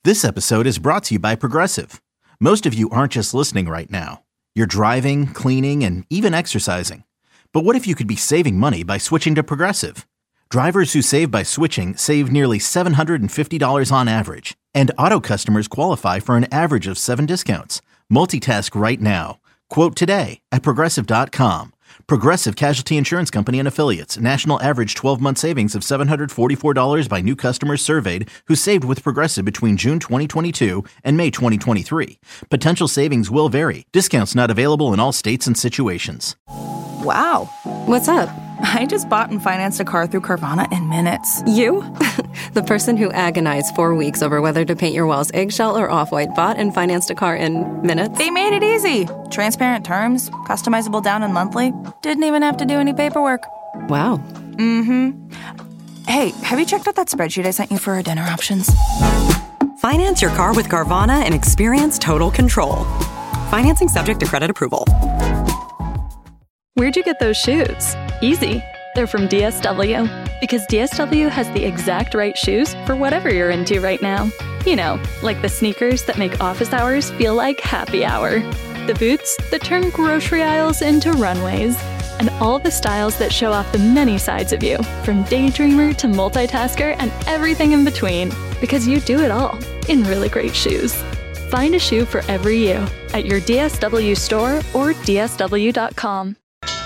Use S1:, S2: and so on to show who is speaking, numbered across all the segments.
S1: This episode is brought to you by Progressive. Most of you aren't just listening right now. You're driving, cleaning, and even exercising. But what if you could be saving money by switching to Progressive? Drivers who save by switching save nearly $750 on average. And auto customers qualify for an average of 7 discounts. Multitask right now. Quote today at Progressive.com. Progressive Casualty Insurance Company and Affiliates. National average 12-month savings of $744 by new customers surveyed who saved with Progressive between June 2022 and May 2023. Potential savings will vary. Discounts not available in all states and situations.
S2: Wow.
S3: What's up?
S2: I just bought and financed a car through Carvana in minutes.
S3: You? The person who agonized 4 weeks over whether to paint your walls eggshell or off-white bought and financed a car in minutes?
S2: They made it easy. Transparent terms, customizable down and monthly. Didn't even have to do any paperwork.
S3: Wow.
S2: Mm-hmm. Hey, have you checked out that spreadsheet I sent you for our dinner options?
S4: Finance your car with Carvana and experience total control. Financing subject to credit approval.
S5: Where'd you get those shoes? Easy. They're from DSW. Because DSW has the exact right shoes for whatever you're into right now. You know, like the sneakers that make office hours feel like happy hour. The boots that turn grocery aisles into runways. And all the styles that show off the many sides of you, from daydreamer to multitasker and everything in between. Because you do it all in really great shoes. Find a shoe for every you at your DSW store or DSW.com.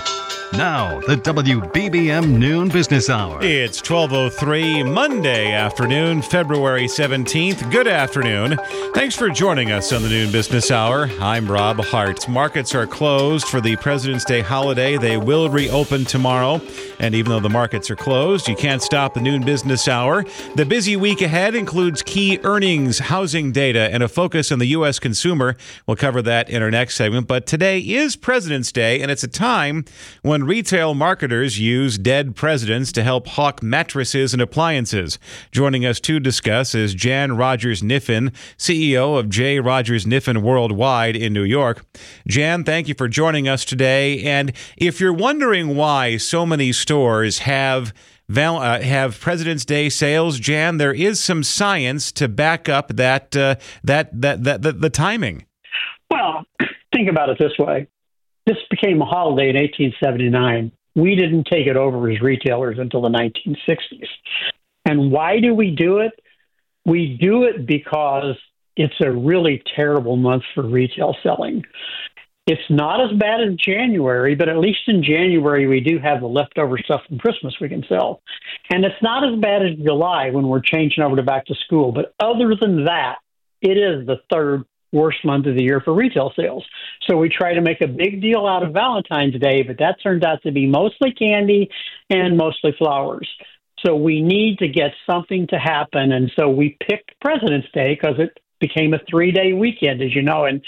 S6: Now, the WBBM Noon Business Hour.
S7: It's 12:03 Monday afternoon, February 17th. Good afternoon. Thanks for joining us on the Noon Business Hour. I'm Rob Hart. Markets are closed for the President's Day holiday. They will reopen tomorrow. And even though the markets are closed, you can't stop the Noon Business Hour. The busy week ahead includes key earnings, housing data, and a focus on the U.S. consumer. We'll cover that in our next segment. But today is President's Day, and it's a time when retail marketers use dead presidents to help hawk mattresses and appliances. Joining us to discuss is Jan Rogers Kniffen, CEO of J. Rogers Kniffen Worldwide in New York. Jan, thank you for joining us today. And if you're wondering why so many stores have President's Day sales, Jan, there is some science to back up the timing.
S8: Well, think about it this way. This became a holiday in 1879. We didn't take it over as retailers until the 1960s. And why do we do it? We do it because it's a really terrible month for retail selling. It's not as bad as January, but at least in January, we do have the leftover stuff from Christmas we can sell. And it's not as bad as July when we're changing over to back to school. But other than that, it is the third worst month of the year for retail sales. So we try to make a big deal out of Valentine's Day, but that turns out to be mostly candy and mostly flowers. So we need to get something to happen. And so we picked President's Day because it became a 3-day weekend, as you know, in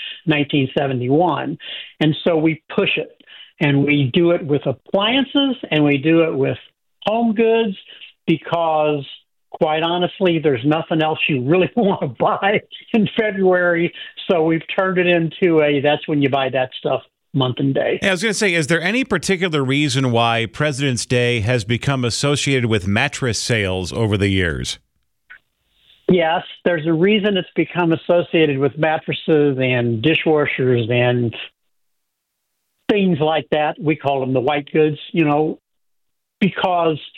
S8: 1971. And so we push it. And we do it with appliances and we do it with home goods because, quite honestly, there's nothing else you really want to buy in February. So we've turned it into that's when you buy that stuff month and day.
S7: I was going to say, is there any particular reason why President's Day has become associated with mattress sales over the years?
S8: Yes, there's a reason it's become associated with mattresses and dishwashers and things like that. We call them the white goods, because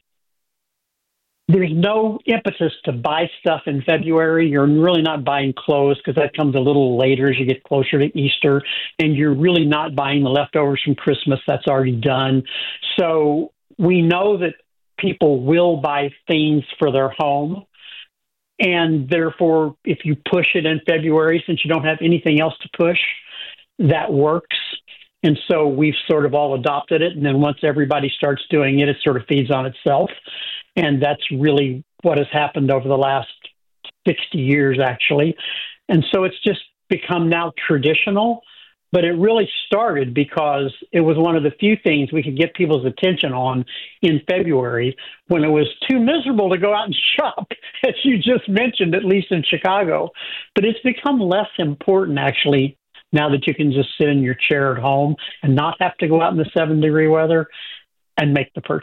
S8: there's no impetus to buy stuff in February. You're really not buying clothes because that comes a little later as you get closer to Easter. And you're really not buying the leftovers from Christmas. That's already done. So we know that people will buy things for their home. And therefore, if you push it in February, since you don't have anything else to push, that works. And so we've sort of all adopted it. And then once everybody starts doing it, it sort of feeds on itself. And that's really what has happened over the last 60 years, actually. And so it's just become now traditional. But it really started because it was one of the few things we could get people's attention on in February when it was too miserable to go out and shop, as you just mentioned, at least in Chicago. But it's become less important, actually, now that you can just sit in your chair at home and not have to go out in the 7-degree weather and make the purchase.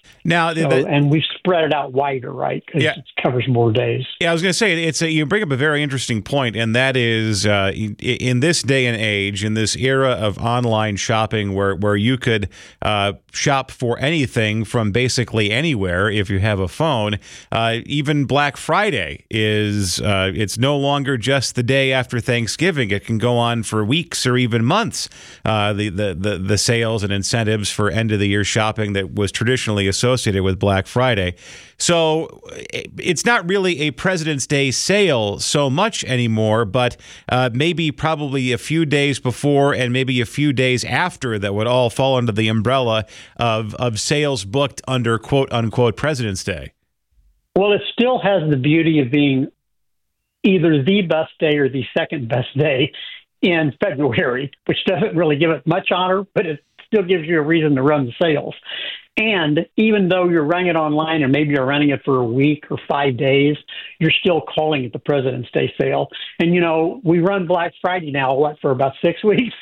S7: Now,
S8: and we've spread it out wider, right? Because it covers more days.
S7: Yeah, I was going to say, you bring up a very interesting point, and that is in this day and age, in this era of online shopping where you could shop for anything from basically anywhere if you have a phone, even Black Friday is it's no longer just the day after Thanksgiving. It can go on for weeks or even months, the sales and incentives for end-of-the-year shopping that was traditionally associated with Black Friday. So it's not really a President's Day sale so much anymore, but maybe probably a few days before and maybe a few days after that would all fall under the umbrella of sales booked under quote-unquote President's Day.
S8: Well, it still has the beauty of being either the best day or the second best day in February, which doesn't really give it much honor, but it still gives you a reason to run the sales. And even though you're running it online and maybe you're running it for a week or 5 days, you're still calling it the President's Day sale. And, we run Black Friday now, for about 6 weeks?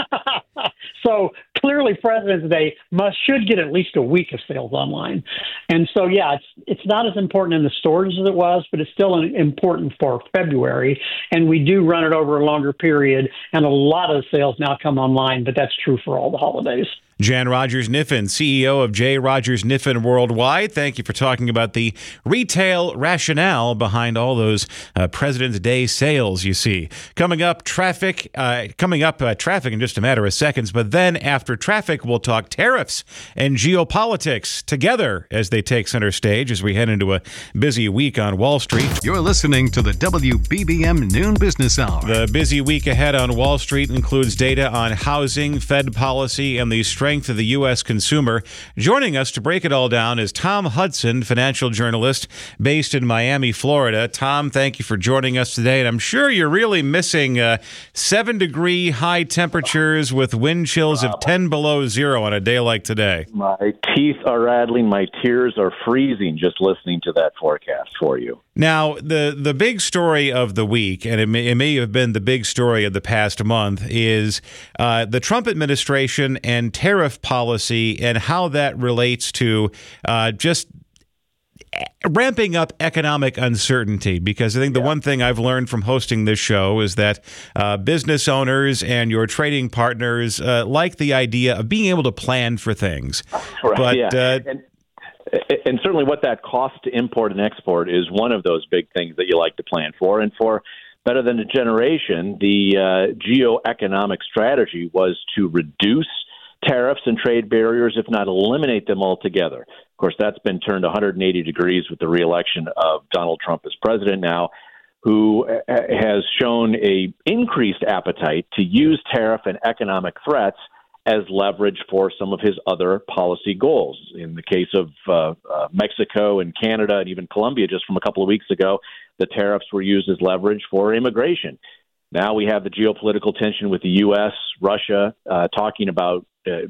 S8: So clearly President's Day should get at least a week of sales online. And so, it's not as important in the stores as it was, but it's still important for February. And we do run it over a longer period. And a lot of the sales now come online, but that's true for all the holidays.
S7: Jan Rogers-Kniffen, CEO of J. Rogers-Kniffen Worldwide. Thank you for talking about the retail rationale behind all those President's Day sales you see. Coming up, traffic in just a matter of seconds. But then after traffic, we'll talk tariffs and geopolitics together as they take center stage as we head into a busy week on Wall Street.
S6: You're listening to the WBBM Noon Business Hour.
S7: The busy week ahead on Wall Street includes data on housing, Fed policy, and the strength of the U.S. consumer. Joining us to break it all down is Tom Hudson, financial journalist based in Miami, Florida. Tom, thank you for joining us today. And I'm sure you're really missing 7-degree high temperatures with wind chills of 10 below zero on a day like today.
S9: My teeth are rattling. My tears are freezing just listening to that forecast for you.
S7: Now, the big story of the week, and it may have been the big story of the past month, is the Trump administration and tariff policy and how that relates to just ramping up economic uncertainty. Because I think the one thing I've learned from hosting this show is that business owners and your trading partners like the idea of being able to plan for things.
S9: Right, but, and certainly what that costs to import and export is one of those big things that you like to plan for. And for better than a generation, the geoeconomic strategy was to reduce tariffs and trade barriers, if not eliminate them altogether. Of course, that's been turned 180 degrees with the reelection of Donald Trump as president now, who has shown a increased appetite to use tariff and economic threats as leverage for some of his other policy goals. In the case of Mexico and Canada and even Colombia just from a couple of weeks ago, the tariffs were used as leverage for immigration. Now we have the geopolitical tension with the U.S., Russia, talking about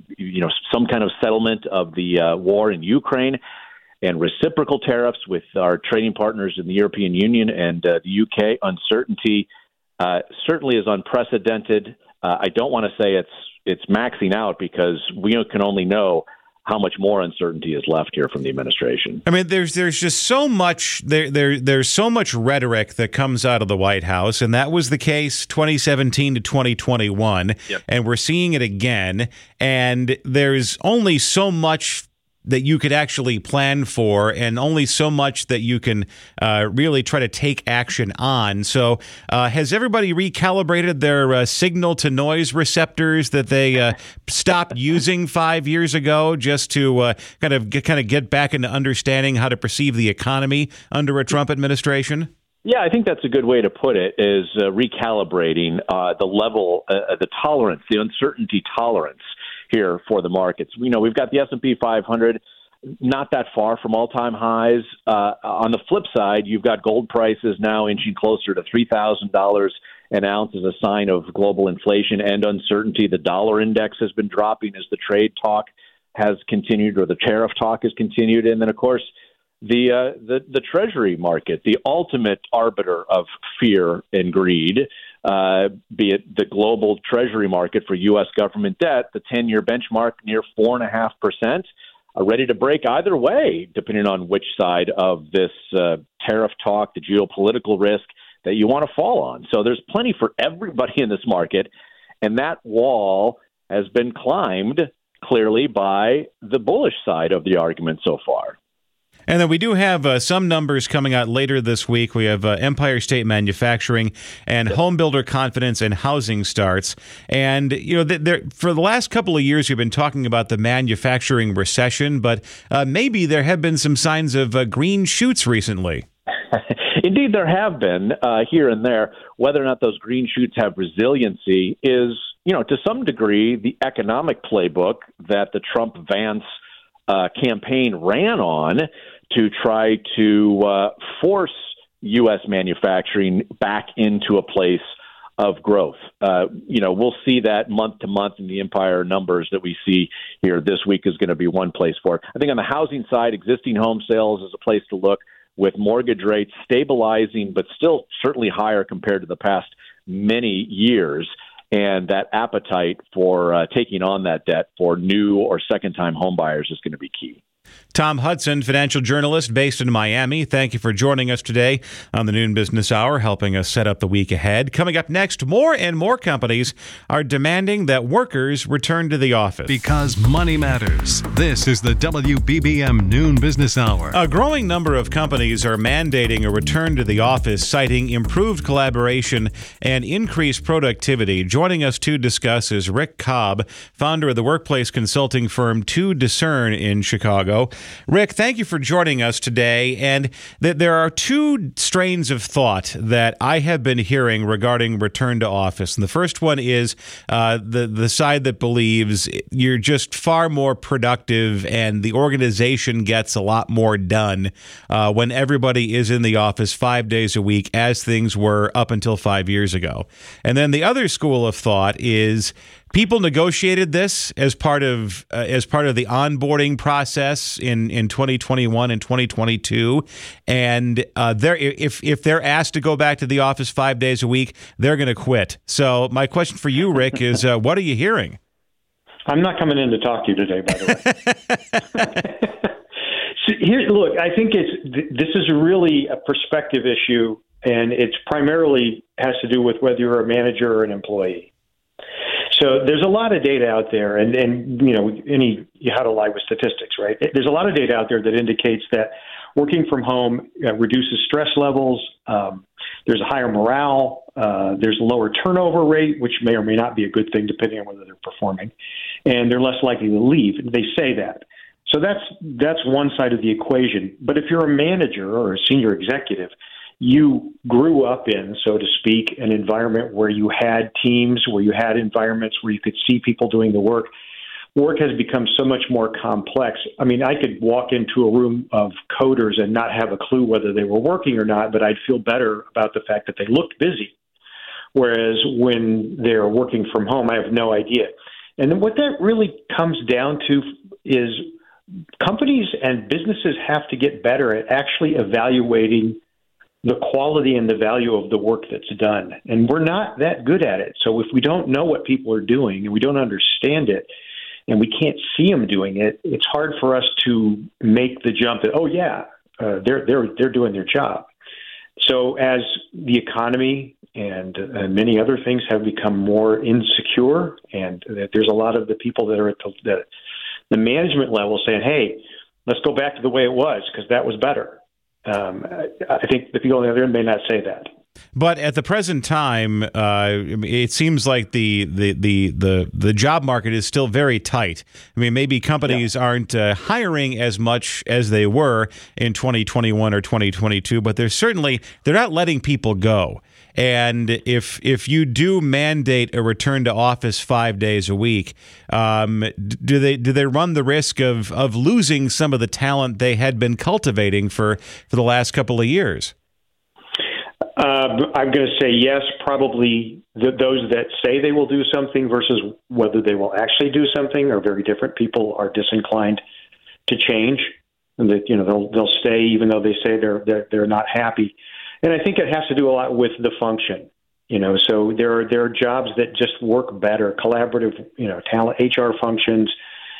S9: some kind of settlement of the war in Ukraine, and reciprocal tariffs with our trading partners in the European Union and the UK. Uncertainty certainly is unprecedented. I don't want to say it's maxing out because we can only know how much more uncertainty is left here from the administration.
S7: I mean, there's just so much there's so much rhetoric that comes out of the White House, and that was the case 2017 to 2021, and we're seeing it again. And there's only so much that you could actually plan for, and only so much that you can really try to take action on. So has everybody recalibrated their signal-to-noise receptors that they stopped using 5 years ago just to kind of get back into understanding how to perceive the economy under a Trump administration?
S9: Yeah, I think that's a good way to put it, is recalibrating the level, the tolerance, the uncertainty tolerance here for the markets. We've got the S&P 500 not that far from all-time highs. On the flip side, you've got gold prices now inching closer to $3,000 an ounce as a sign of global inflation and uncertainty. The dollar index has been dropping as the trade talk has continued, or the tariff talk has continued. And then, of course, the Treasury market, the ultimate arbiter of fear and greed, be it the global Treasury market for U.S. government debt, the 10-year benchmark near 4.5%. are ready to break either way, depending on which side of this tariff talk, the geopolitical risk that you want to fall on. So there's plenty for everybody in this market, and that wall has been climbed clearly by the bullish side of the argument so far.
S7: And then we do have some numbers coming out later this week. We have Empire State Manufacturing and home builder confidence and housing starts. And, you know, for the last couple of years, we've been talking about the manufacturing recession, but maybe there have been some signs of green shoots recently.
S9: Indeed, there have been here and there. Whether or not those green shoots have resiliency is, you know, to some degree, the economic playbook that the Trump-Vance campaign ran on to try to force U.S. manufacturing back into a place of growth. You know, we'll see that month to month in the Empire numbers that we see here this week is going to be one place for it. I think on the housing side, existing home sales is a place to look, with mortgage rates stabilizing, but still certainly higher compared to the past many years. And that appetite for taking on that debt for new or second-time home buyers is going to be key.
S7: Tom Hudson, financial journalist based in Miami. Thank you for joining us today on the Noon Business Hour, helping us set up the week ahead. Coming up next, more and more companies are demanding that workers return to the office.
S6: Because money matters. This is the WBBM Noon Business Hour.
S7: A growing number of companies are mandating a return to the office, citing improved collaboration and increased productivity. Joining us to discuss is Rick Cobb, founder of the workplace consulting firm To Discern in Chicago. Rick, thank you for joining us today. And there are two strains of thought that I have been hearing regarding return to office. And the first one is the side that believes you're just far more productive and the organization gets a lot more done when everybody is in the office 5 days a week, as things were up until 5 years ago. And then the other school of thought is people negotiated this as part of the onboarding process in 2021 and 2022, and if they're asked to go back to the office 5 days a week, they're going to quit. So my question for you, Rick, is what are you hearing?
S10: I'm not coming in to talk to you today, by the way. So look, I think this is really a perspective issue, and it's primarily has to do with whether you're a manager or an employee. So there's a lot of data out there, and you know, how to lie with statistics, right? There's a lot of data out there that indicates that working from home reduces stress levels. There's a higher morale. There's a lower turnover rate, which may or may not be a good thing depending on whether they're performing, and they're less likely to leave. They say that. So that's one side of the equation. But if you're a manager or a senior executive, you grew up in, so to speak, an environment where you had teams, where you had environments where you could see people doing the work. Work has become so much more complex. I mean, I could walk into a room of coders and not have a clue whether they were working or not, but I'd feel better about the fact that they looked busy. Whereas when they're working from home, I have no idea. And then what that really comes down to is companies and businesses have to get better at actually evaluating the quality and the value of the work that's done. And we're not that good at it. So if we don't know what people are doing and we don't understand it and we can't see them doing it, it's hard for us to make the jump that, they're doing their job. So as the economy and many other things have become more insecure, and that there's a lot of the people that are at the management level saying, hey, let's go back to the way it was because that was better. I think the people on the other end may not say that.
S7: But at the present time, it seems like the job market is still very tight. I mean, maybe companies aren't hiring as much as they were in 2021 or 2022, but they're not letting people go. And if you do mandate a return to office 5 days a week, do they run the risk of losing some of the talent they had been cultivating for the last couple of years?
S10: I'm going to say yes, probably those that say they will do something versus whether they will actually do something are very different. People are disinclined to change, and that they'll stay even though they say they're not happy. And I think it has to do a lot with the function. So there are jobs that just work better, collaborative, talent, HR functions,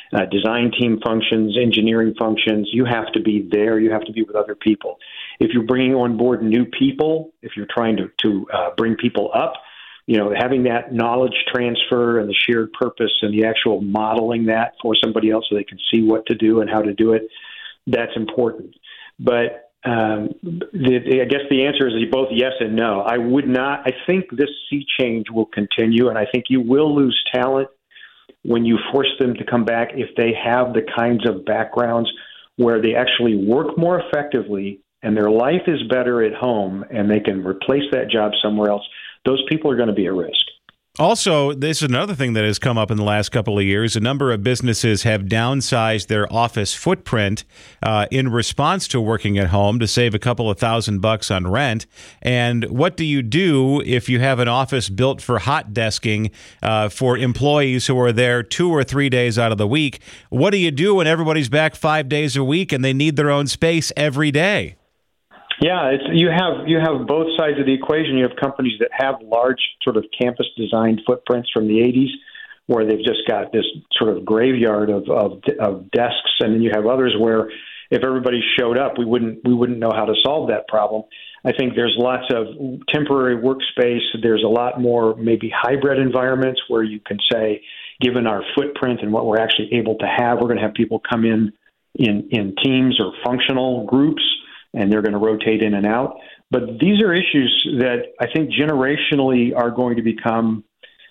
S10: design team functions, engineering functions. You have to be there. You have to be with other people. If you're bringing on board new people, if you're trying to bring people up, having that knowledge transfer and the shared purpose and the actual modeling that for somebody else so they can see what to do and how to do it, that's important. But I guess the answer is both yes and no. I think this sea change will continue, and I think you will lose talent when you force them to come back if they have the kinds of backgrounds where they actually work more effectively and their life is better at home and they can replace that job somewhere else. Those people are going to be at risk.
S7: Also, this is another thing that has come up in the last couple of years. A number of businesses have downsized their office footprint in response to working at home to save a couple of $1,000 on rent. And what do you do if you have an office built for hot desking for employees who are there 2 or 3 days out of the week? What do you do when everybody's back 5 days a week and they need their own space every day?
S10: Yeah, you have both sides of the equation. You have companies that have large sort of campus designed footprints from the 80s where they've just got this sort of graveyard of desks, and then you have others where if everybody showed up, we wouldn't know how to solve that problem. I think there's lots of temporary workspace. There's a lot more maybe hybrid environments where you can say, given our footprint and what we're actually able to have, we're going to have people come in teams or functional groups, and they're going to rotate in and out. But these are issues that I think generationally are going to become,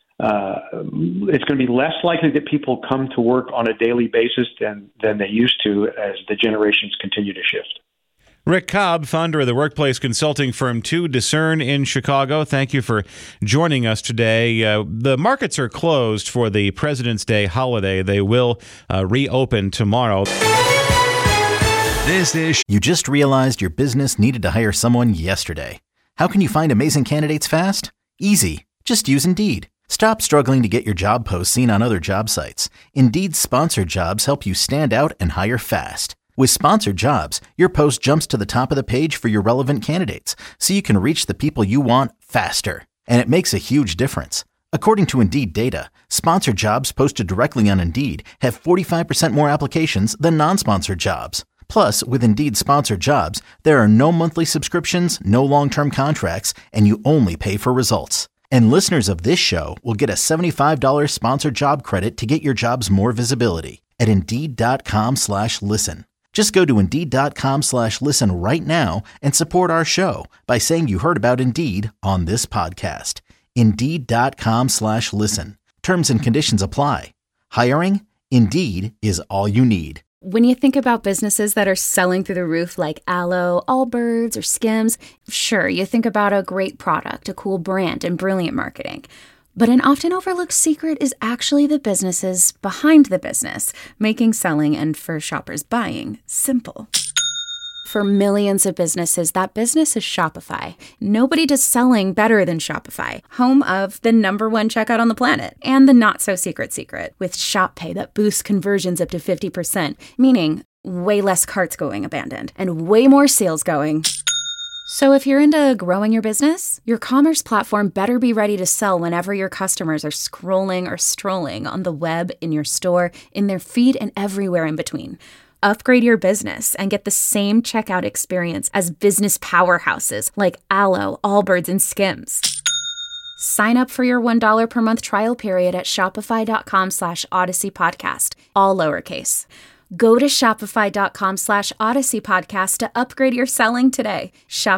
S10: it's going to be less likely that people come to work on a daily basis than they used to as the generations continue to shift.
S7: Rick Cobb, founder of the workplace consulting firm 2 Discern in Chicago. Thank you for joining us today. The markets are closed for the President's Day holiday. They will reopen tomorrow.
S1: You just realized your business needed to hire someone yesterday. How can you find amazing candidates fast? Easy. Just use Indeed. Stop struggling to get your job posts seen on other job sites. Indeed's sponsored jobs help you stand out and hire fast. With sponsored jobs, your post jumps to the top of the page for your relevant candidates, so you can reach the people you want faster. And it makes a huge difference. According to Indeed data, sponsored jobs posted directly on Indeed have 45% more applications than non-sponsored jobs. Plus, with Indeed sponsored jobs, there are no monthly subscriptions, no long-term contracts, and you only pay for results. And listeners of this show will get a $75 sponsored job credit to get your jobs more visibility at Indeed.com/listen. Just go to Indeed.com/listen right now and support our show by saying you heard about Indeed on this podcast. Indeed.com/listen. Terms and conditions apply. Hiring? Indeed is all you need.
S11: When you think about businesses that are selling through the roof like Aloe, Allbirds, or Skims, sure, you think about a great product, a cool brand, and brilliant marketing. But an often overlooked secret is actually the businesses behind the business, making selling and, for shoppers, buying simple. For millions of businesses, that business is Shopify. Nobody does selling better than Shopify, home of the #1 checkout on the planet, and the not-so-secret secret, with Shop Pay that boosts conversions up to 50%, meaning way less carts going abandoned, and way more sales going. So if you're into growing your business, your commerce platform better be ready to sell whenever your customers are scrolling or strolling on the web, in your store, in their feed, and everywhere in between. Upgrade your business and get the same checkout experience as business powerhouses like Aloe, Allbirds, and Skims. Sign up for your $1 per month trial period at shopify.com/Odyssey Podcast, all lowercase. Go to shopify.com/Odyssey Podcast to upgrade your selling today.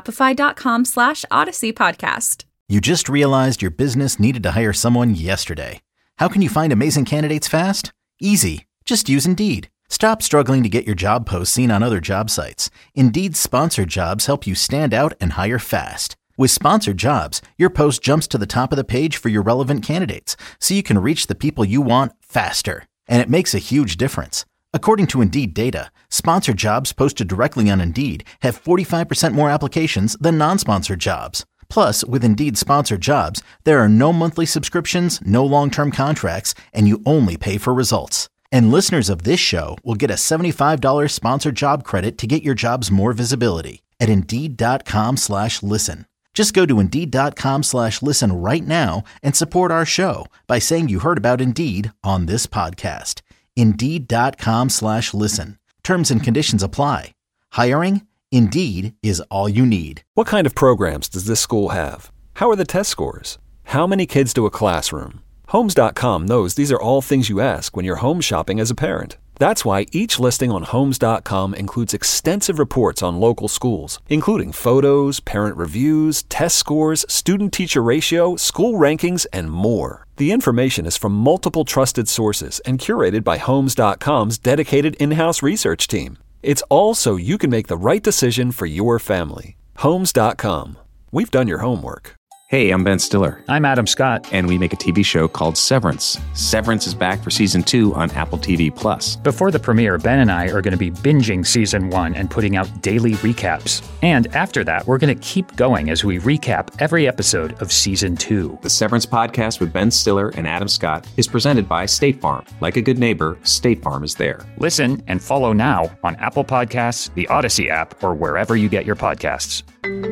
S11: Shopify.com/Odyssey Podcast.
S1: You just realized your business needed to hire someone yesterday. How can you find amazing candidates fast? Easy. Just use Indeed. Stop struggling to get your job posts seen on other job sites. Indeed's sponsored jobs help you stand out and hire fast. With sponsored jobs, your post jumps to the top of the page for your relevant candidates, so you can reach the people you want faster. And it makes a huge difference. According to Indeed data, sponsored jobs posted directly on Indeed have 45% more applications than non-sponsored jobs. Plus, with Indeed sponsored jobs, there are no monthly subscriptions, no long-term contracts, and you only pay for results. And listeners of this show will get a $75 sponsored job credit to get your jobs more visibility at Indeed.com/listen. Just go to Indeed.com/listen right now and support our show by saying you heard about Indeed on this podcast. Indeed.com/listen. Terms and conditions apply. Hiring? Indeed is all you need.
S12: What kind of programs does this school have? How are the test scores? How many kids do a classroom? Homes.com knows these are all things you ask when you're home shopping as a parent. That's why each listing on Homes.com includes extensive reports on local schools, including photos, parent reviews, test scores, student-teacher ratio, school rankings, and more. The information is from multiple trusted sources and curated by Homes.com's dedicated in-house research team. It's all so you can make the right decision for your family. Homes.com. We've done your homework.
S13: Hey, I'm Ben Stiller.
S14: I'm Adam Scott.
S13: And we make a TV show called Severance. Severance is back for Season 2 on Apple TV+.
S14: Before the premiere, Ben and I are going to be binging Season 1 and putting out daily recaps. And after that, we're going to keep going as we recap every episode of Season 2.
S13: The Severance podcast with Ben Stiller and Adam Scott is presented by State Farm. Like a good neighbor, State Farm is there.
S14: Listen and follow now on Apple Podcasts, the Odyssey app, or wherever you get your podcasts.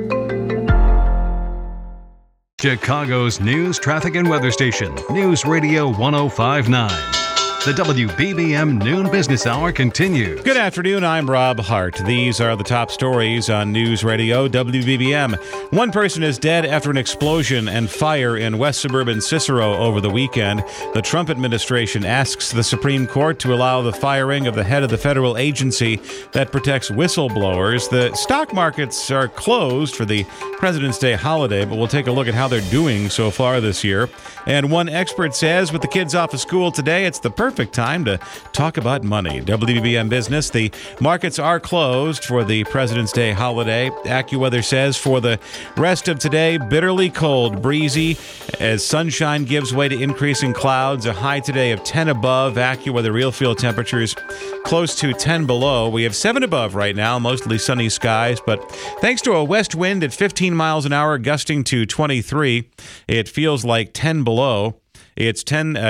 S6: Chicago's news, traffic, and weather station, News Radio 1059. The WBBM Noon Business Hour continues.
S7: Good afternoon, I'm Rob Hart. These are the top stories on News Radio WBBM. One person is dead after an explosion and fire in West Suburban Cicero over the weekend. The Trump administration asks the Supreme Court to allow the firing of the head of the federal agency that protects whistleblowers. The stock markets are closed for the President's Day holiday, but we'll take a look at how they're doing so far this year. And one expert says with the kids off of school today, it's the perfect time to talk about money. WBBM Business, the markets are closed for the President's Day holiday. AccuWeather says for the rest of today, bitterly cold, breezy, as sunshine gives way to increasing clouds. A high today of 10 above. AccuWeather real field temperatures close to 10 below. We have 7 above right now, mostly sunny skies, but thanks to a west wind at 15 miles an hour, gusting to 23, it feels like 10 below. It's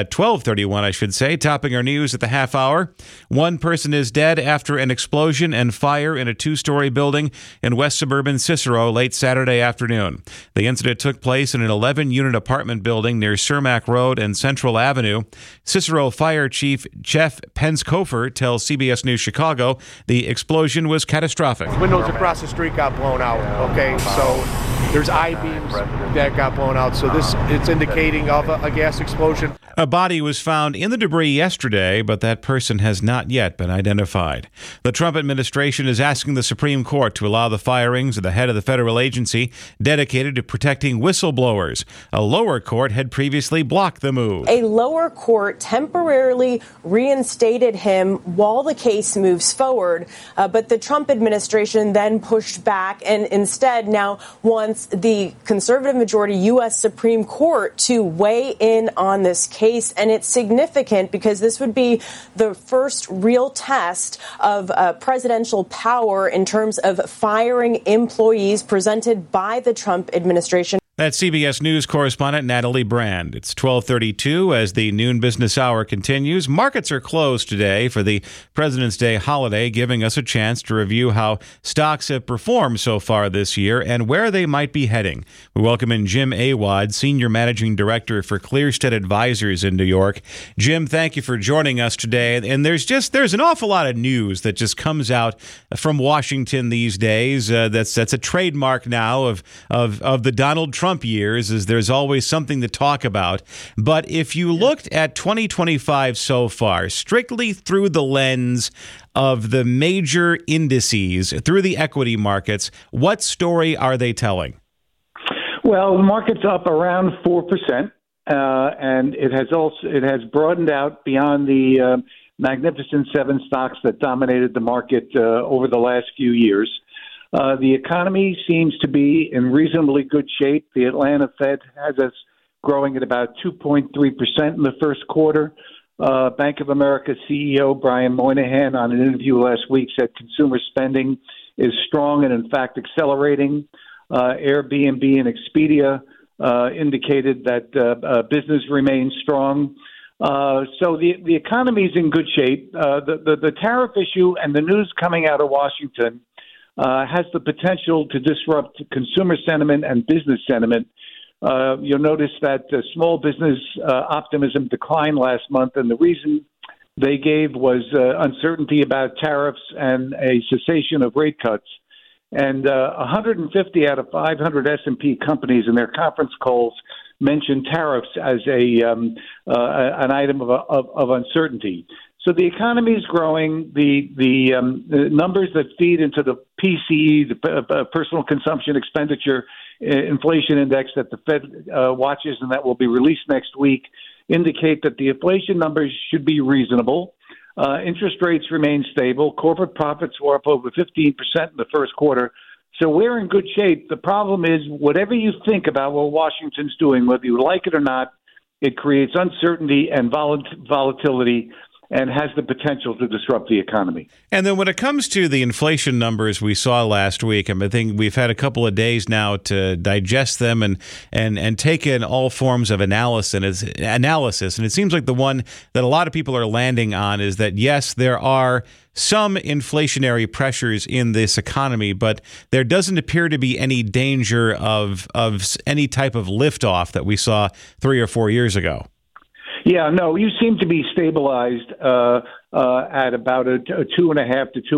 S7: 12:31, I should say. Topping our news at the half hour. One person is dead after an explosion and fire in a 2-story building in West Suburban Cicero late Saturday afternoon. The incident took place in an 11-unit apartment building near Cermak Road and Central Avenue. Cicero Fire Chief Jeff Penskofer tells CBS News Chicago the explosion was catastrophic.
S15: Windows across the street got blown out, okay? So there's I-beams that got blown out. So it's indicating of a gas explosion.
S7: A body was found in the debris yesterday, but that person has not yet been identified. The Trump administration is asking the Supreme Court to allow the firings of the head of the federal agency dedicated to protecting whistleblowers. A lower court had previously blocked the move.
S16: A lower court temporarily reinstated him while the case moves forward, but the Trump administration then pushed back and instead now wants the conservative majority U.S. Supreme Court to weigh in on this case. And it's significant because this would be the first real test of presidential power in terms of firing employees presented by the Trump administration.
S7: That's CBS News correspondent Natalie Brand. It's 12:32 as the noon business hour continues. Markets are closed today for the President's Day holiday, giving us a chance to review how stocks have performed so far this year and where they might be heading. We welcome in Jim Awad, Senior Managing Director for Clearstead Advisors in New York. Jim, thank you for joining us today. And there's an awful lot of news that just comes out from Washington these days. That's a trademark now of the Donald Trump years, is there's always something to talk about. But if you looked at 2025 so far, strictly through the lens of the major indices, through the equity markets, what story are they telling?
S10: Well, the market's up around 4%, and it has broadened out beyond the Magnificent Seven stocks that dominated the market over the last few years. The economy seems to be in reasonably good shape. The Atlanta Fed has us growing at about 2.3% in the first quarter. Bank of America CEO Brian Moynihan on an interview last week said consumer spending is strong and, in fact, accelerating. Airbnb and Expedia indicated that business remains strong. So the economy is in good shape. The tariff issue and the news coming out of Washington has the potential to disrupt consumer sentiment and business sentiment. You'll notice that small business optimism declined last month, and the reason
S17: they gave was uncertainty about tariffs and a cessation of rate cuts. And 150 out of 500 S&P companies in their conference calls mentioned tariffs as an item of uncertainty. So the economy is growing. The numbers that feed into the PCE, the personal consumption expenditure inflation index that the Fed watches and that will be released next week, indicate that the inflation numbers should be reasonable. Interest rates remain stable. Corporate profits were up over 15% in the first quarter. So we're in good shape. The problem is, whatever you think about what Washington's doing, whether you like it or not, it creates uncertainty and volatility and has the potential to disrupt the economy.
S7: And then when it comes to the inflation numbers we saw last week, I think we've had a couple of days now to digest them and take in all forms of analysis. And it seems like the one that a lot of people are landing on is that, yes, there are some inflationary pressures in this economy, but there doesn't appear to be any danger of any type of liftoff that we saw 3 or 4 years ago.
S17: Yeah, no, you seem to be stabilized at about a 2.5 to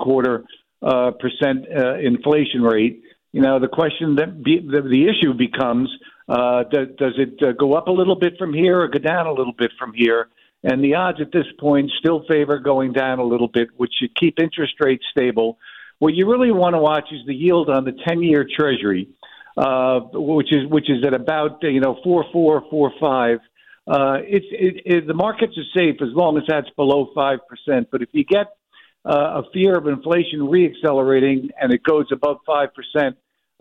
S17: 2.75% inflation rate. You know, the question the issue becomes: does it go up a little bit from here or go down a little bit from here? And the odds at this point still favor going down a little bit, which should keep interest rates stable. What you really want to watch is the yield on the 10-year Treasury, which is at about 4.4, 4.5. The markets are safe as long as that's below 5%. But if you get a fear of inflation reaccelerating and it goes above 5%, then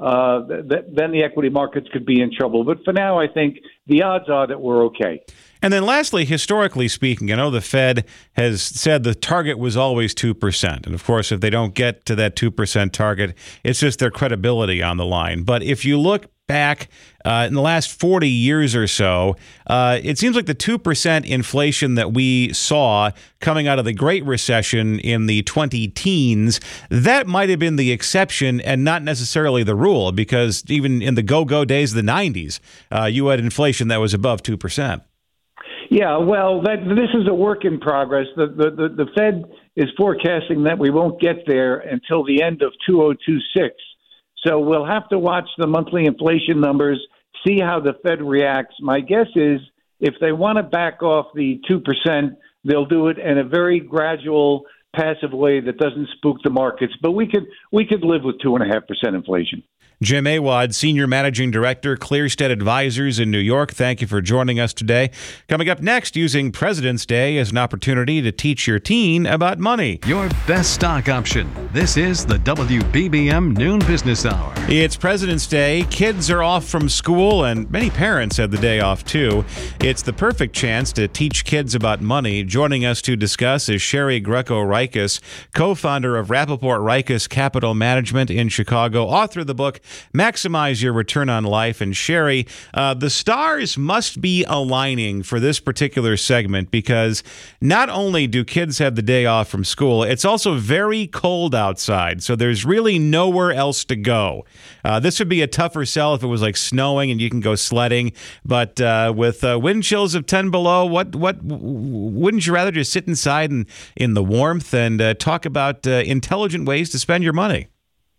S17: the equity markets could be in trouble. But for now, I think the odds are that we're okay.
S7: And then lastly, historically speaking, I know the Fed has said the target was always 2%. And of course, if they don't get to that 2% target, it's just their credibility on the line. But if you look back in the last 40 years or so, it seems like the 2% inflation that we saw coming out of the Great Recession in the 20-teens, that might have been the exception and not necessarily the rule, because even in the go-go days of the 90s, you had inflation that was above 2%.
S17: Yeah, well, this is a work in progress. The Fed is forecasting that we won't get there until the end of 2026. So we'll have to watch the monthly inflation numbers, see how the Fed reacts. My guess is if they want to back off the 2%, they'll do it in a very gradual, passive way that doesn't spook the markets. But we could live with 2.5% inflation.
S7: Jim Awad, Senior Managing Director, Clearstead Advisors in New York. Thank you for joining us today. Coming up next, using President's Day as an opportunity to teach your teen about money.
S6: Your best stock option. This is the WBBM Noon Business Hour.
S7: It's President's Day. Kids are off from school, and many parents have the day off, too. It's the perfect chance to teach kids about money. Joining us to discuss is Sherry Greco-Reiches, co-founder of Rappaport Reiches Capital Management in Chicago, author of the book Maximize Your Return on Life. And Sherry, the stars must be aligning for this particular segment, because not only do kids have the day off from school, it's also very cold outside, so there's really nowhere else to go. This would be a tougher sell if it was like snowing and you can go sledding, but with wind chills of 10 below, what wouldn't you rather just sit inside and in the warmth and talk about intelligent ways to spend your money?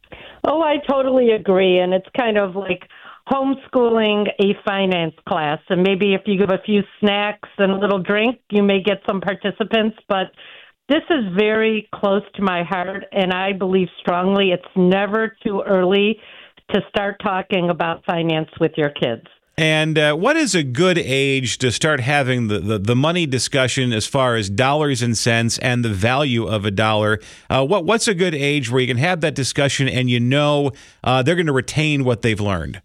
S18: Oh, I totally agree. And it's kind of like homeschooling a finance class. And maybe if you give a few snacks and a little drink, you may get some participants. But this is very close to my heart. And I believe strongly it's never too early to start talking about finance with your kids.
S7: And what is a good age to start having the money discussion as far as dollars and cents and the value of a dollar? What's a good age where you can have that discussion and they're going to retain what they've learned?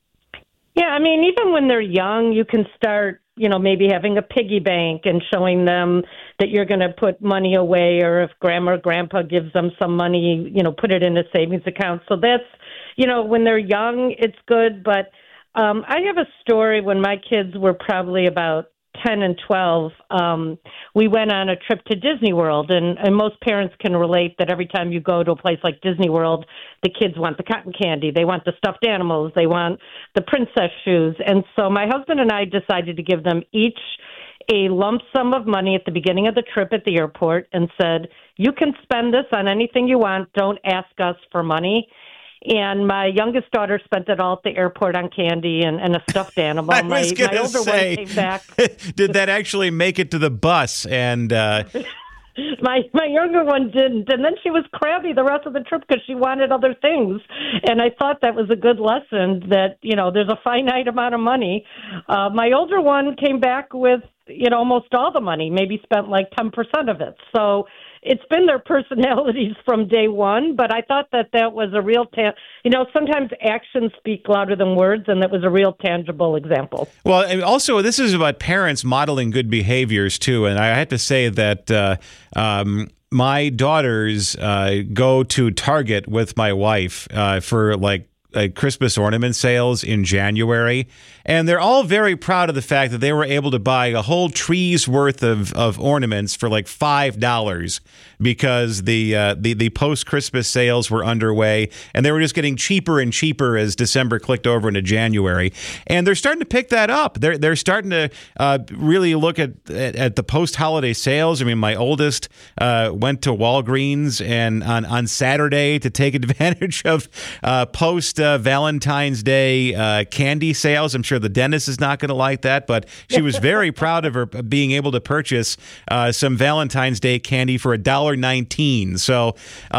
S18: Yeah, I mean, even when they're young, you can start, maybe having a piggy bank and showing them that you're going to put money away, or if grandma or grandpa gives them some money, put it in a savings account. So that's, when they're young, it's good, but I have a story when my kids were probably about 10 and 12. We went on a trip to Disney World, and most parents can relate that every time you go to a place like Disney World, the kids want the cotton candy, they want the stuffed animals, they want the princess shoes. And so my husband and I decided to give them each a lump sum of money at the beginning of the trip at the airport and said, you can spend this on anything you want. Don't ask us for money. And my youngest daughter spent it all at the airport on candy and a stuffed animal.
S7: I was going to say,
S18: one came back.
S7: Did that actually make it to the bus? And
S18: My younger one didn't, and then she was crabby the rest of the trip because she wanted other things. And I thought that was a good lesson that, there's a finite amount of money. My older one came back with, almost all the money, maybe spent like 10% of it. So it's been their personalities from day one, but I thought that was a real, sometimes actions speak louder than words, and that was a real tangible example.
S7: Well, and also, this is about parents modeling good behaviors, too. And I have to say that my daughters go to Target with my wife for Christmas ornament sales in January, and they're all very proud of the fact that they were able to buy a whole tree's worth of ornaments for like $5 because the post-Christmas sales were underway, and they were just getting cheaper and cheaper as December clicked over into January. And they're starting to pick that up. They're starting to really look at the post-holiday sales. I mean, my oldest went to Walgreens and on Saturday to take advantage of post-Valentine's Day candy sales. I'm sure the dentist is not going to like that, but she was very proud of her being able to purchase some Valentine's Day candy for $1.19. So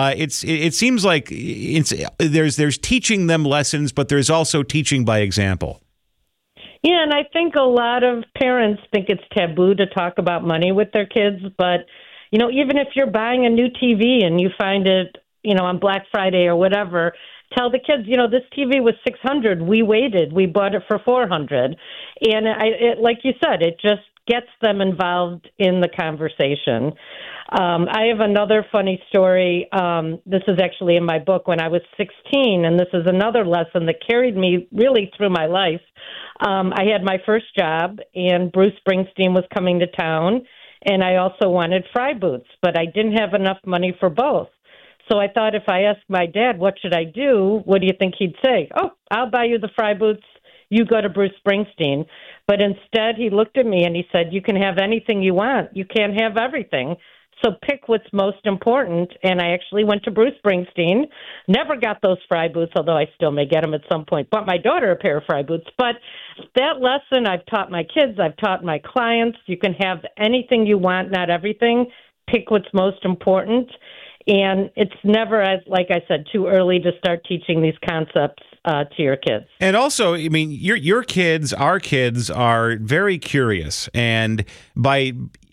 S7: it seems like there's teaching them lessons, but there's also teaching by example.
S18: Yeah, and I think a lot of parents think it's taboo to talk about money with their kids, but even if you're buying a new TV and you find it, on Black Friday or whatever, tell the kids, this TV was $600. We waited. We bought it for $400. And like you said, it just gets them involved in the conversation. I have another funny story. This is actually in my book when I was 16, and this is another lesson that carried me really through my life. I had my first job, and Bruce Springsteen was coming to town, and I also wanted fry boots, but I didn't have enough money for both. So I thought if I asked my dad, what should I do, what do you think he'd say? Oh, I'll buy you the fry boots. You go to Bruce Springsteen. But instead, he looked at me and he said, you can have anything you want. You can't have everything. So pick what's most important. And I actually went to Bruce Springsteen, never got those fry boots, although I still may get them at some point. Bought my daughter a pair of fry boots. But that lesson I've taught my kids, I've taught my clients, you can have anything you want, not everything. Pick what's most important. And it's never, like I said, too early to start teaching these concepts to your kids.
S7: And also, I mean, your kids, our kids, are very curious, and by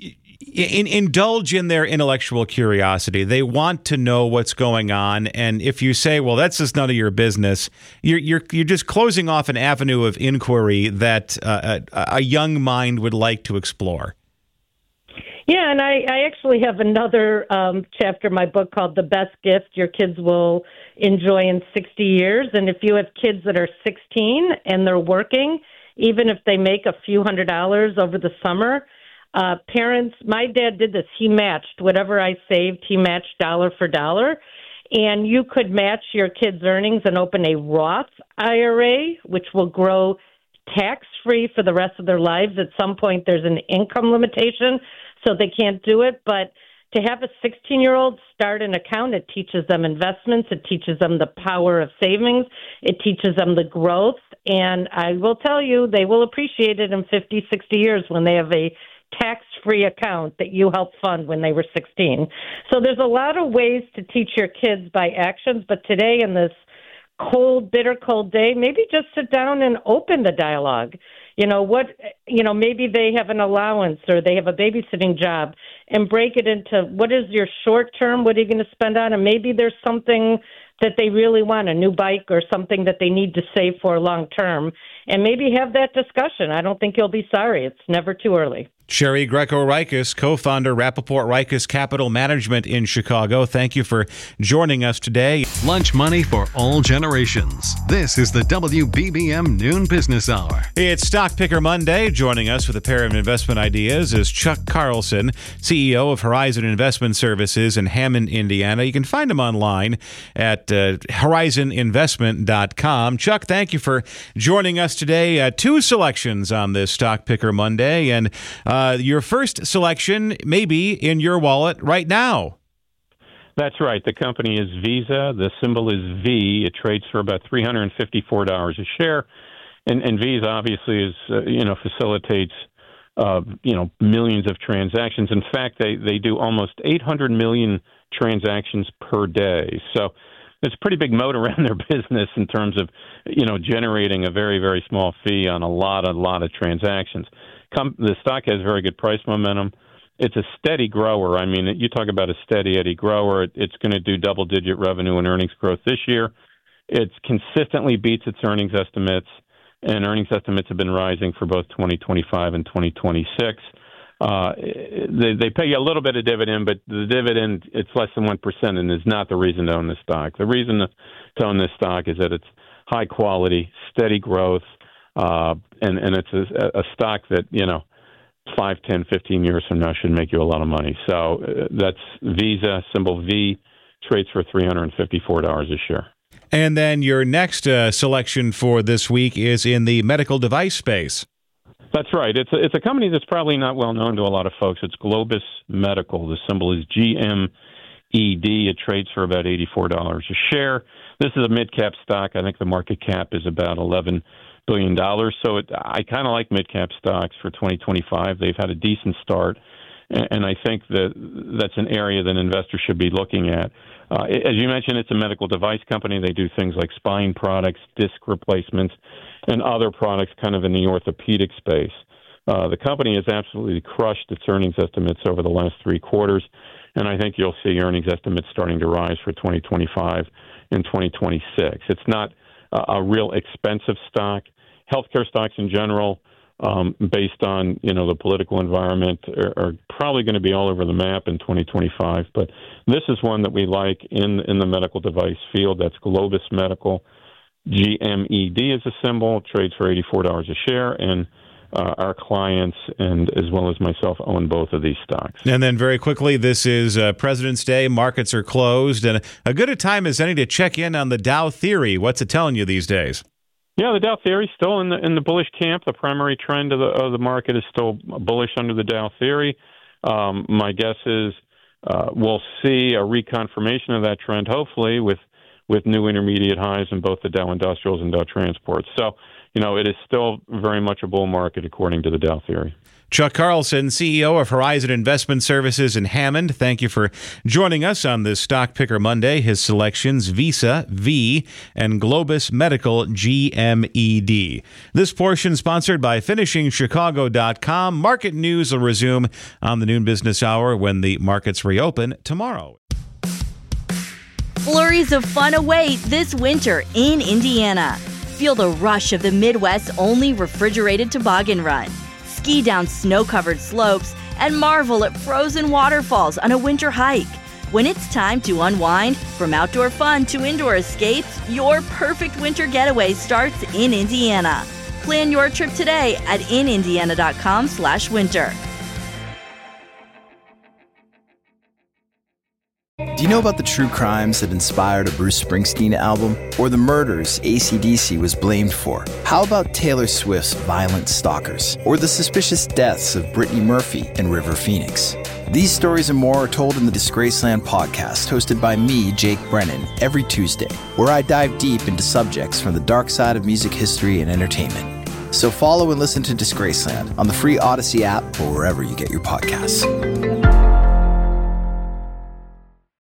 S7: indulge in their intellectual curiosity. They want to know what's going on, and if you say, "Well, that's just none of your business," you're just closing off an avenue of inquiry that a young mind would like to explore.
S18: Yeah, and I actually have another chapter in my book called The Best Gift Your Kids Will Enjoy in 60 Years. And if you have kids that are 16 and they're working, even if they make a few $100s over the summer, parents, my dad did this. He matched whatever I saved. He matched dollar for dollar. And you could match your kids' earnings and open a Roth IRA, which will grow tax-free for the rest of their lives. At some point, there's an income limitation, so they can't do it. But to have a 16-year-old start an account, it teaches them investments. It teaches them the power of savings. It teaches them the growth. And I will tell you, they will appreciate it in 50, 60 years when they have a tax-free account that you helped fund when they were 16. So there's a lot of ways to teach your kids by actions. But today, in this cold, bitter cold day, maybe just sit down and open the dialogue. Maybe they have an allowance or they have a babysitting job, and break it into what is your short term, what are you going to spend on, and maybe there's something that they really want, a new bike or something that they need to save for long term, and maybe have that discussion. I don't think you'll be sorry. It's never too early.
S7: Sherry Greco-Rikis, co-founder, Rappaport Rikis Capital Management in Chicago. Thank you for joining us today.
S6: Lunch money for all generations. This is the WBBM Noon Business Hour.
S7: It's Stock Picker Monday. Joining us with a pair of investment ideas is Chuck Carlson, CEO of Horizon Investment Services in Hammond, Indiana. You can find him online at horizoninvestment.com. Chuck, thank you for joining us today. Two selections on this Stock Picker Monday, and Your first selection may be in your wallet right now.
S19: That's right. The company is Visa. The symbol is V. It trades for about $354 a share. And Visa obviously is, facilitates, millions of transactions. In fact, they do almost 800 million transactions per day. So there's a pretty big moat around their business in terms of, generating a very, very small fee on a lot of transactions. The stock has very good price momentum. It's a steady grower. I mean, you talk about a steady Eddie grower. It's going to do double-digit revenue and earnings growth this year. It consistently beats its earnings estimates, and earnings estimates have been rising for both 2025 and 2026. They pay you a little bit of dividend, but the dividend, it's less than 1% and is not the reason to own this stock. The reason to own this stock is that it's high quality, steady growth, and it's a stock that, 5, 10, 15 years from now should make you a lot of money. So that's Visa, symbol V, trades for $354 a share.
S7: And then your next selection for this week is in the medical device space.
S19: That's right. It's a company that's probably not well known to a lot of folks. It's Globus Medical. The symbol is GMED. It trades for about $84 a share. This is a mid-cap stock. I think the market cap is about $11 billion. So I kind of like mid-cap stocks for 2025. They've had a decent start, and I think that's an area that investors should be looking at. As you mentioned, it's a medical device company. They do things like spine products, disc replacements, and other products kind of in the orthopedic space. The company has absolutely crushed its earnings estimates over the last 3 quarters, and I think you'll see earnings estimates starting to rise for 2025 and 2026. It's not a real expensive stock. Healthcare stocks in general, based on the political environment, are probably going to be all over the map in 2025. But this is one that we like in the medical device field. That's Globus Medical. GMED is a symbol. Trades for $84 a share, and our clients and as well as myself own both of these stocks.
S7: And then very quickly, this is President's Day. Markets are closed, and a good a time as any to check in on the Dow theory. What's it telling you these days?
S19: Yeah, the Dow theory is still in the bullish camp. The primary trend of the market is still bullish under the Dow theory. My guess is we'll see a reconfirmation of that trend, hopefully, with new intermediate highs in both the Dow Industrials and Dow Transports. So, it is still very much a bull market according to the Dow theory.
S7: Chuck Carlson, CEO of Horizon Investment Services in Hammond, thank you for joining us on this Stock Picker Monday. His selections, Visa, V, and Globus Medical, GMED. This portion sponsored by FinishingChicago.com. Market news will resume on the noon business hour when the markets reopen tomorrow.
S20: Flurries of fun await this winter in Indiana. Feel the rush of the Midwest's only refrigerated toboggan run. Ski down snow-covered slopes and marvel at frozen waterfalls on a winter hike. When it's time to unwind, from outdoor fun to indoor escapes, your perfect winter getaway starts in Indiana. Plan your trip today at inindiana.com/winter.
S21: Do you know about the true crimes that inspired a Bruce Springsteen album? Or the murders AC/DC was blamed for? How about Taylor Swift's Violent Stalkers? Or the suspicious deaths of Brittany Murphy and River Phoenix? These stories and more are told in the Disgraceland podcast, hosted by me, Jake Brennan, every Tuesday, where I dive deep into subjects from the dark side of music history and entertainment. So follow and listen to Disgraceland on the free Odyssey app or wherever you get your podcasts.